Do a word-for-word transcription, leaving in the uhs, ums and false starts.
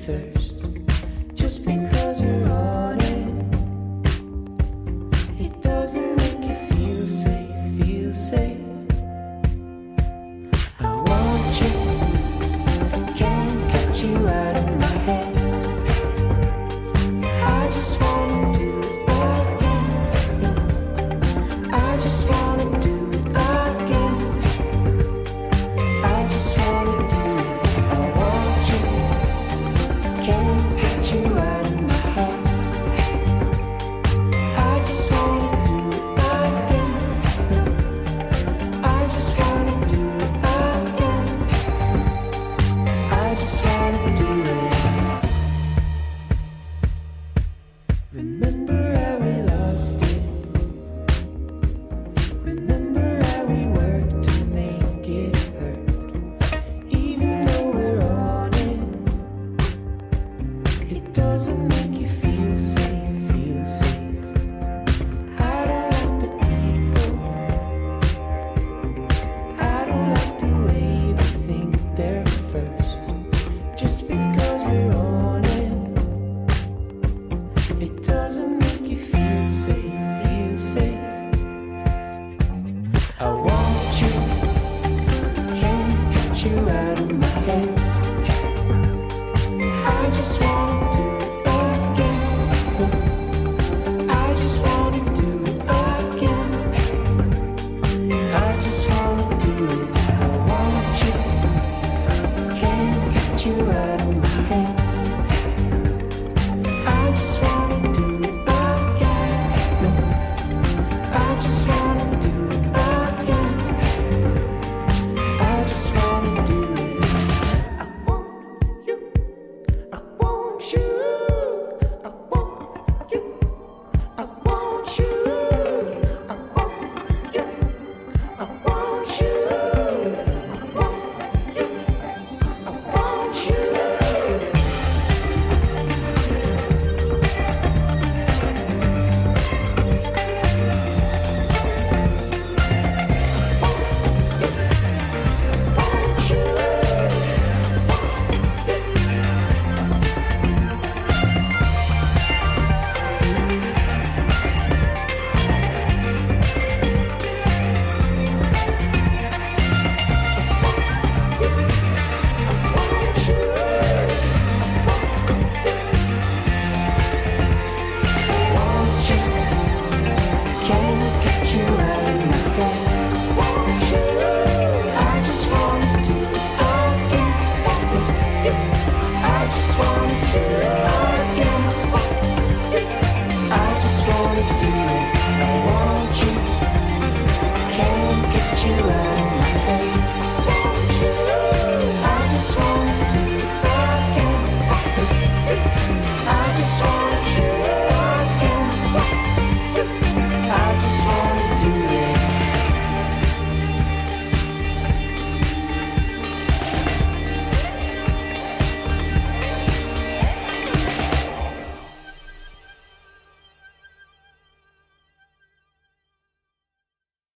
thirst. Just because we're on it, it doesn't make you feel safe, feel safe. I want you, can't get you out of my head. I just wanna do it again. I just wanna do it again. I just wanna do it. I want you, can't get you out of my head. I just wanna do it again. I just wanna do it again. I just wanna do it. Remember how we lost it. Remember how we worked to make it hurt. Even though we're on it, it doesn't make you feel safe, feel safe. I don't like the people. I don't like the way they think they're first. Just because you're on it, it doesn't make you feel safe, feel safe. I want you, can't get you out of my head.